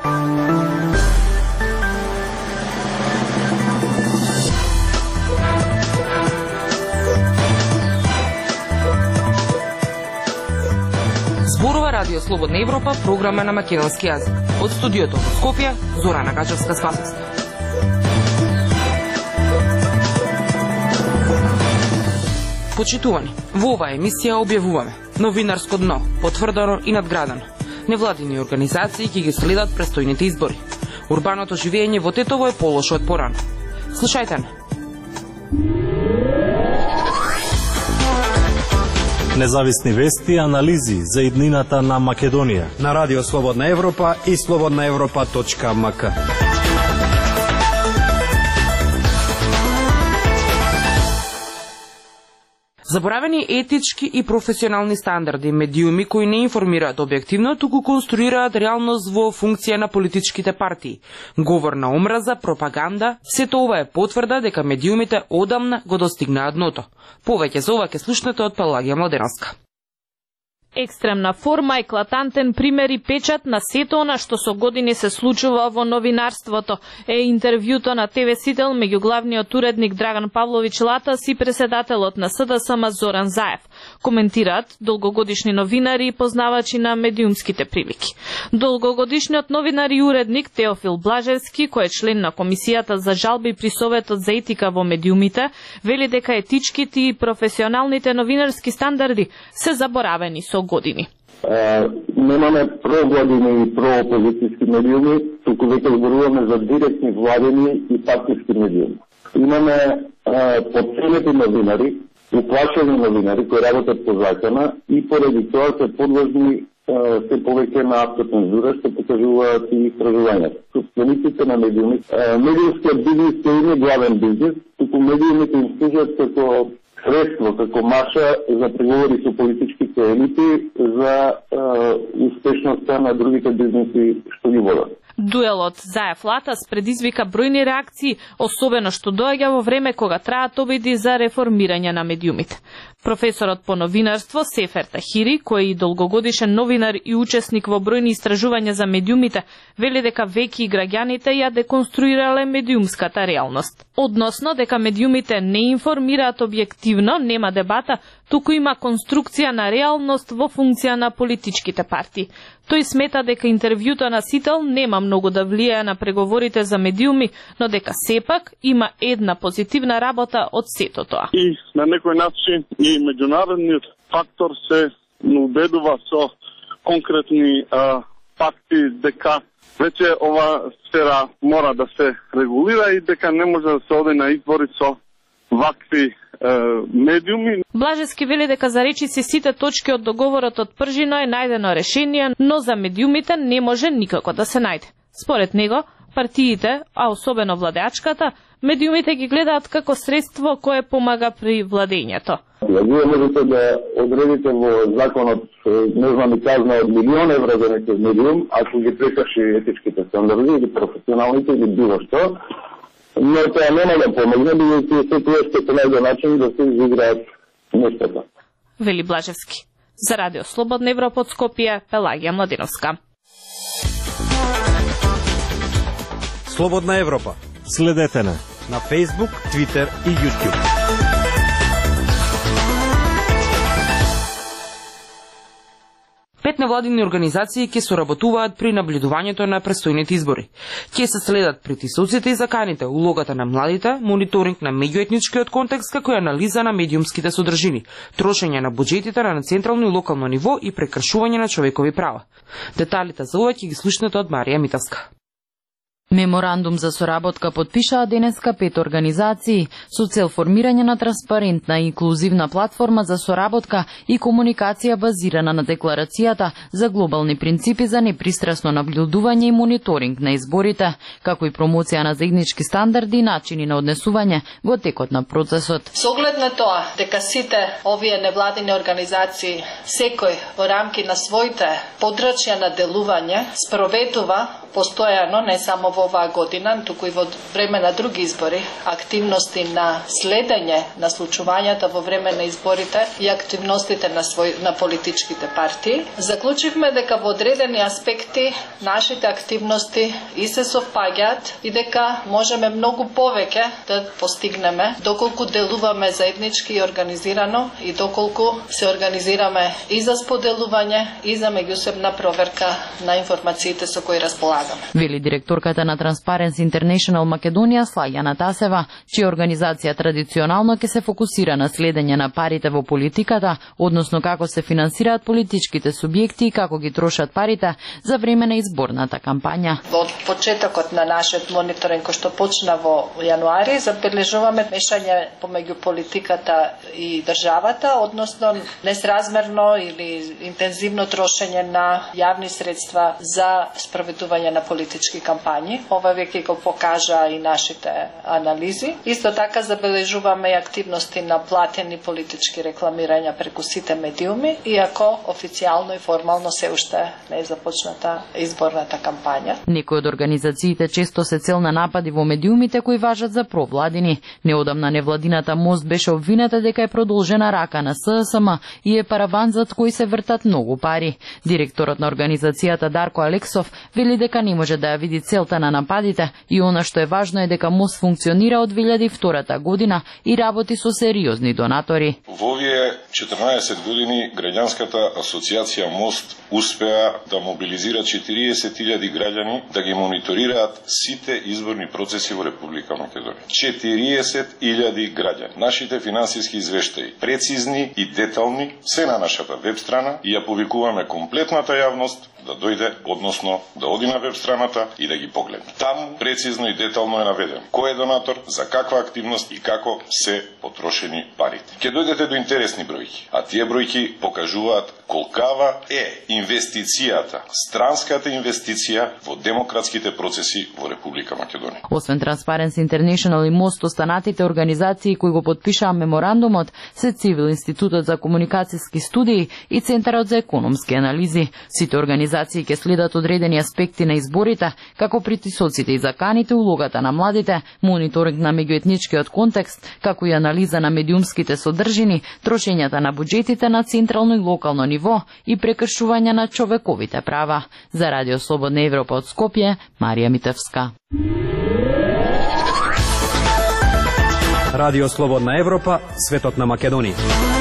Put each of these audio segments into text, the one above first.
Зборува Радио Слободна Европа, програма на македонски јазик. Од студиото во Скопје, Зорана Гачевска-Спасовска. Почитувани, во оваа емисија објавуваме новинарско дно, потврдено и надградено. Невладини организации ќе ги следат престојните избори. Урбаното живење во Тетово е полошо од порано. Слушајте на. Независни вести и анализи за иднината на Македонија на Радио Слободна Европа и slobodnaevropa.mk. Заборавени етички и професионални стандарди, медиуми кои не информираат објективно, туку конструираат реалност во функција на политичките партии. Говор на омраза, пропаганда, сето ова е потврда дека медиумите одамна го достигнаат дното. Повеќе за ова ќе слушнете од Пелагија Младеновска. Екстремна форма, еклатантен пример и печат на сето она што со години се случува во новинарството е интервјуто на ТВ Сител меѓу главниот уредник Драган Павлович Латас и преседателот на СДСМ Зоран Заев. Коментираат долгогодишни новинари и познавачи на медиумските прилики. Долгогодишниот новинар и уредник Теофил Блажевски, кој е член на Комисијата за жалби при Советот за етика во медиумите, вели дека етичките и професионалните новинарски стандарди се заборавени со години. Немаме провладини и проопозицијски медиуми, туку веќе зборуваме за директни владени и партиски медиуми. Имаме потценети новинари, уплашени новинари кои работат по закона и поради тоа се подложни се повеќе на автоцензура, што покажуваат и истражувањата. Собствениците на медиуми, медиумскиот бизнес е главен бизнес, туку медиумите им служат како средство, како маша за преговори со политичките елити за успешноста на другите бизнеси што ги водат. Дуелот Заев-Латас предизвика бројни реакции, особено што доаѓа во време кога траат обиди за реформирање на медиумите. Професорот по новинарство Сефер Тахири, кој е и долгогодишен новинар и учесник во бројни истражувања за медиумите, вели дека веќе и граѓаните ја деконструирале медиумската реалност. Односно дека медиумите не информираат објективно, нема дебата, туку има конструкција на реалност во функција на политичките партии. Тој смета дека интервјуто на Сител нема многу да влијае на преговорите за медиуми, но дека сепак има една позитивна работа од сето тоа. И на некој начин и меѓународниот фактор се убедува со конкретни факти дека веќе ова сфера мора да се регулира и дека не може да се оди на избори со вакви медиуми. Блажевски вели дека за речиси сите точки од договорот од Пржино е најдено решение, но за медиумите не може никако да се најде. Според него, партиите, а особено владеачката, медиумите ги гледаат како средство кое помага при владењето. Вие можете да одредите во законот незнани казна од милион евра за некој медиум, ако ги прекрши етичките стандарди или професионалните или било што, но тоа нема да помогне, бидејќи се тоа ще се најде начин да се изиграат нештата. Вели Блажевски. За Радио Слободна Европа од Скопје, Пелагија Младеновска. Слободна Европа. Следете на Facebook, Twitter и YouTube. Пет невладини организации ќе соработуваат при наблюдувањето на престојните избори. Ќе се следат притисоците и заканите, улогата на младите, мониторинг на меѓуетничкиот контекст како и анализа на медиумските содржини, трошење на буџетите на централно и локално ниво и прекршување на човекови права. Деталите за ова ќе ги слушнете од Марија Митаска. Меморандум за соработка подпишаа денеска 5 организации со цел формирање на транспарентна и инклузивна платформа за соработка и комуникација базирана на декларацијата за глобални принципи за непристрасно наблюдување и мониторинг на изборите, како и промоција на заеднички стандарди и начини на однесување во текот на процесот. Со оглед на тоа дека сите овие невладини организации секој во рамки на своите подрачја на делување спроведува постојано не само во во оваа година, туку и во време на други избори, активности на следење на случувањата во време на изборите и активностите на политичките партии, заклучивме дека во одредени аспекти нашите активности и се совпаѓаат и дека можеме многу повеќе да постигнеме доколку делуваме заеднички и организирано и доколку се организираме и за споделување и за меѓусебна проверка на информациите со кои располагаме. Вели директорката на Transparency International Македонија Слајана Тасева, чија организација традиционално ќе се фокусира на следење на парите во политиката, односно како се финансираат политичките субјекти и како ги трошат парите за време на изборната кампања. Во почетокот на нашиот мониторинг кој што почна во јануари, забележуваме мешање помеѓу политиката и државата, односно несразмерно или интензивно трошење на јавни средства за спроведување на политички кампањи. Ова веќе го покажа и нашите анализи. Исто така забележуваме и активности на платени политички рекламирања преку сите медиуми, иако официјално и формално се уште не е започната изборната кампања. Некои од организациите често се цел на напади во медиумите кои важат за провладини. Неодамна невладината Мост беше обвината дека е продолжена рака на ССМ и е параван зад кој се вртат многу пари. Директорот на организацијата Дарко Алексов вели дека не може да ја види целта на нападите и она што е важно е дека Мост функционира од 2002 година и работи со сериозни донатори. Во овие 14 години граѓанската асоциација Мост успеа да мобилизира 40.000 граѓани да ги мониторираат сите изборни процеси во Република Македонија. 40.000 граѓани. Нашите финансиски извештаи, прецизни и детални, се на нашата веб страна и ја повикуваме комплетната јавност да дојде, односно да оди на веб страната и да ги погледне. Таму прецизно и детално е наведен кој е донатор, за каква активност и како се потрошени парите. Ке дојдете до интересни бројки, а тие бројки покажуваат колкава е инвестицијата, странската инвестиција во демократските процеси во Република Македонија. Освен Transparency International и Мост, останатите организации кои го потпишаа меморандумот се Цивил Институтот за комуникацијски студии и Центарот за економски анализи. Сите организации ќе следат одредени аспекти на изборите, како притисоците и заканите, улогата на младите, мониторинг на меѓуетничкиот контекст, како и анализа на медиумските содржини, трошењата на буџетите на централно и локално ниво и прекршување на човековите права. За Радио Слободна Европа од Скопје, Марија Митевска. Радио Слободна Европа, светот на Македонија.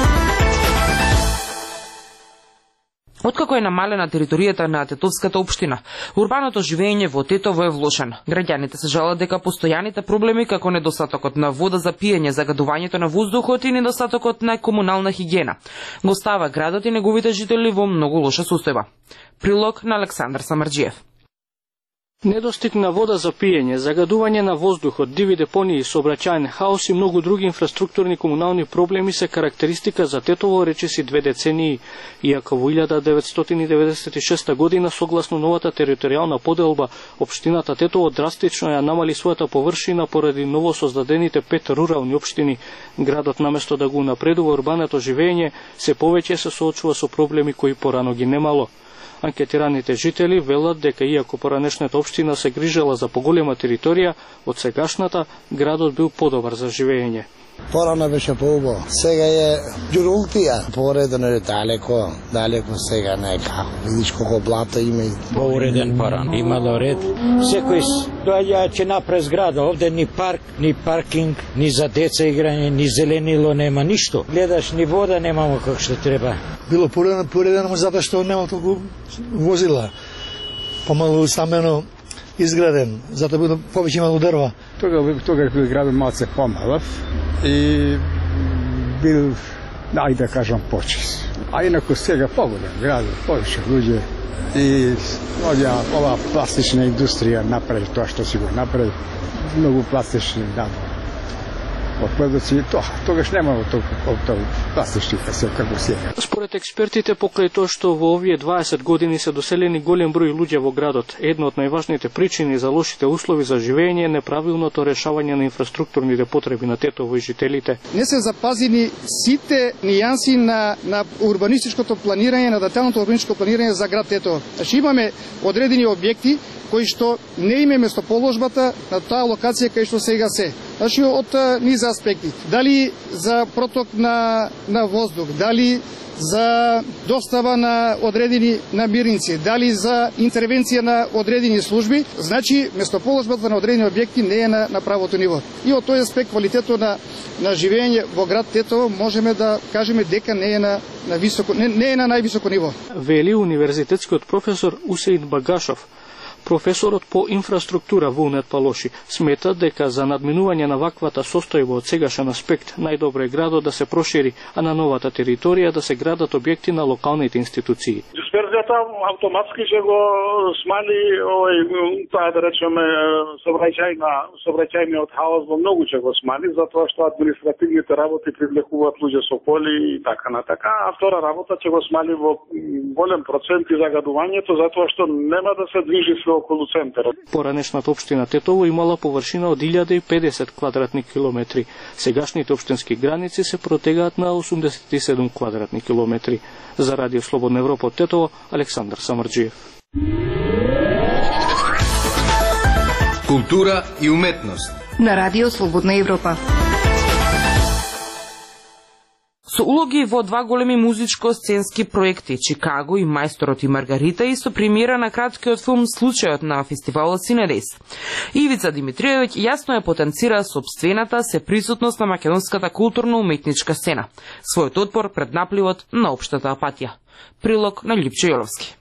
Откако е намалена територијата на Тетовската општина, урбаното живење во Тетово е влошено. Граѓаните се жалат дека постојаните проблеми како недостатокот на вода за пиење, загадувањето на воздухот и недостатокот на комунална хигиена го става градот и неговите жители во многу лоша состојба. Прилог на Александар Самарџиев. Недостиг на вода за пиење, загадување на воздухот, диви депонии, сообраќајен хаос и многу други инфраструктурни комунални проблеми се карактеристика за Тетово речиси 2 децении, иако во 1996 година, согласно новата територијална поделба, општината Тетово драстично ја намали својата површина поради новосоздадените 5 рурални општини. Градот, наместо да го напредува урбаното живење, се повеќе се соочува со проблеми кои порано ги немало. Анкетираните жители велат дека иако поранешната општина се грижела за поголема територија, од сегашната градот бил подобар за живење. Порано беше поубаво. Сега е ѓурултија. Поуредено е далеко сега не е како. Видиш колко блата има и... Поуреден порано. Имало ред. Секој доаѓа ќе напред зграда. Овде ни парк, ни паркинг, ни за деца играње, ни зеленило нема, ништо. Гледаш, ни вода немамо како што треба. Било поуредено затоа што нема толку возила. Помалу стамено изграден, затоа било повеќе имало дрва. Тогаш бил градот малце помалав и бил, да кажам, почист. А инако сега поголем градот, повеќе луѓе и ова пластична индустрија направи тоа што си го направи, многу пластични, да. отпадоци и тоа. Тогаш немало толку пластични касети како сега. Според експертите, покрај тоа што во овие 20 години се доселени голем број луѓе во градот, една од најважните причини за лошите услови за живење е неправилното решавање на инфраструктурните потреби на Тетово и жителите. Не се запазени сите нијанси на урбанистичкото планирање, на деталното урбанистичко планирање за град Тетово. Значи имаме одредени објекти кои што не име местоположбата на таа локација кај што сега се. Значи од низ аспекти. Дали за проток на воздух, дали за достава на одредени намирници, дали за интервенција на одредени служби, значи местоположбата на одредени објекти не е на правото ниво. И од тој аспект квалитетот на живење во град Тетово можеме да кажеме дека не е на највисоко ниво. Вели универзитетскиот професор Усеин Багашов. Професорот по инфраструктура Вулнет Палоши смета дека за надминување на ваквата состојба од сегашен аспект најдобро е градот да се прошири, а на новата територија да се градат објекти на локалните институции. Дисперзијата автоматски ќе го смали таа да речеме сообраќајниот хаос во многу ќе го смали, затоа што административните работи привлекуваат луѓе со коли и така на така, а втора работа ќе го смали во голем процент и загадувањето, затоа што нема да се движи околу центарот. Поранешната општина Тетово имала површина од 1050 квадратни километри. Сегашните општински граници се протегаат на 87 квадратни километри. За Радио Слободна Европа од Тетово, Александар Самарджиев. Култура и уметност на Радио Слободна Европа. Со улоги во два големи музичко-сценски проекти Чикаго и Мајсторот и Маргарита и со премиера на краткиот филм Случајот на фестивалот Синедейс. Ивица Димитриевиќ јасно ја потенцира сопствената сеприсутност на македонската културно-уметничка сцена, својот отпор пред напливот на општата апатија. Прилог на Липчо Јоловски.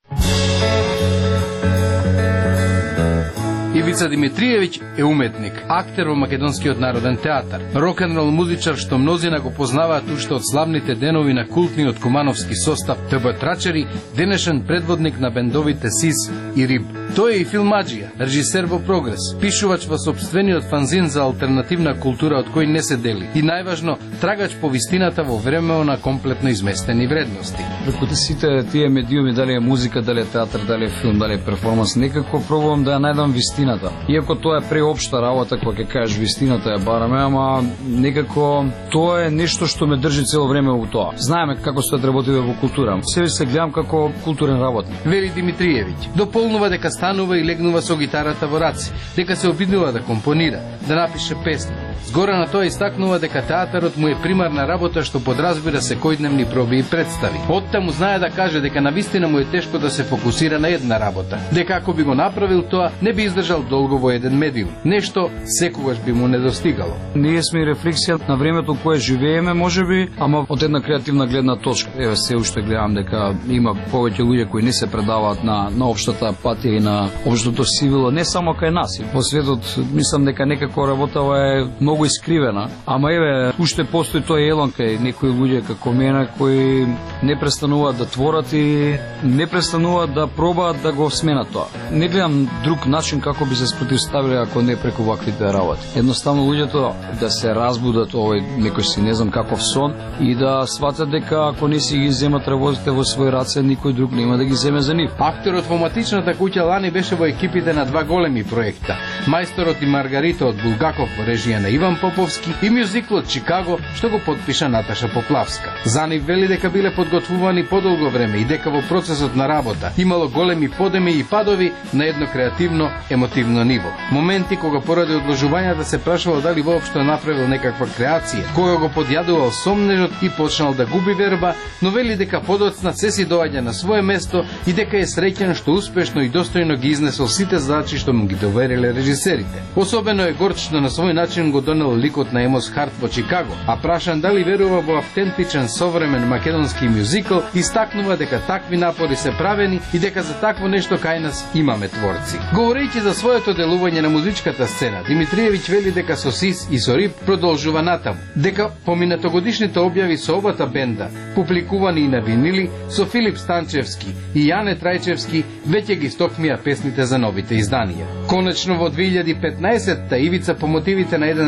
Ивица Димитриевиќ е уметник, актер во Македонскиот народен театар, рок-н-рол музичар што мнозина го познаваат уште од славните денови на култниот кумановски состав ТБ Трачери, денешен предводник на бендовите СИС и РИБ. Тој е и филмаџија, режисер во прогрес, пишувач во сопствениот фанзин за алтернативна култура од кој не се дели и најважно трагач по вистината во време на комплетно изместени вредности. Преку сите тие медиуми, дали е музика, дали е театар, дали е филм, дали е перформанс, некако пробувам да ја најдам вистината. Иако тоа е преопшта работа, кога ќе кажеш вистината ја бараме, ама некако тоа е нешто што ме држи цело време во тоа. Знаеме како стои да работиме во култура. Себе се гледам како културен работник. Вели Димитриевиќ, дополнува дека станува и легнува со гитарата во раце, дека се обиднува да компонира, да напише песни. Згора на тоа истакнува дека театарот му е примарна работа што подразбира секојдневни проби и представи. Оттаму знае да каже дека навистина му е тешко да се фокусира на една работа, дека ако би го направил тоа, не би издржал долго во еден медиум. Нешто секогаш би му недостигало. Ние сме и рефлексија на времето кое живееме, можеби, ама од една креативна гледна точка. Еве се уште гледам дека има повеќе луѓе кои не се предаваат на општата апатија и на општото сивило, не само кај нас. Во светот мислам дека некако работава е многу искривена, ама еве уште постои тој елон кај некои луѓе како мене кои не престануваат да творат и не престануваат да пробаат да го сменат тоа. Не гледам друг начин како би се спротивставиле ако не преку ваквите работи. Едноставно луѓето да се разбудат овој некој си не знам каков сон и да сватат дека ако не си ги земат работите во свој раце, никој друг нема да ги земе за нив. Актерот во матичната куќа лани беше во екипите на два големи проекта: Мајсторот и Маргарита од Булгаков во режија на Иван Поповски и мюзиклот Чикаго што го потпиша Наташа Поплавска. За нив вели дека биле подготвувани подолго време и дека во процесот на работа имало големи подеми и падови на едно креативно, емотивно ниво. Моменти кога поради одложувањата се прашувал дали воопшто направил некаква креација, кога го подјадувал сомнежот и почнал да губи верба, но вели дека подоцна се си доаѓа на свое место и дека е среќен што успешно и достојно ги изнесол сите задачи што му ги довериле режисерите. Особено е горд што на свој начин го донел ликот на Емос Харт во Чикаго, а прашан дали верува во автентичен современ македонски мюзикл, истакнува дека такви напори се правени и дека за такво нешто кај нас имаме творци. Говорејќи за своето делување на музичката сцена, Димитриевиќ вели дека со СИС и со РИБ продолжува натаму, дека поминатогодишните објави со обата бенда, публикувани и на винили, со Филип Станчевски и Јане Трајчевски, веќе ги стокмија песните за новите изданија. Конечно во 2015-та Ивица по мотивите на еден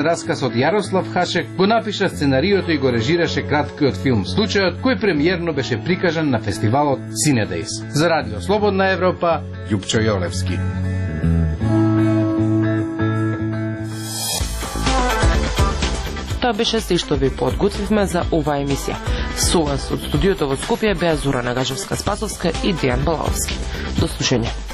расказ од Јарослав Хашек, го напиша сценариото и го режираше краткиот филм Случајот, кој премиерно беше прикажан на фестивалот Cinedejs. За Радио Слободна Европа, Љупчо Јолевски. Тоа беше се што ви подготвивме за оваа емисија. Со вас од студиото во Скопје беа Зора Нагажевска-Спасовска и Дејан Балаовски. До слушање.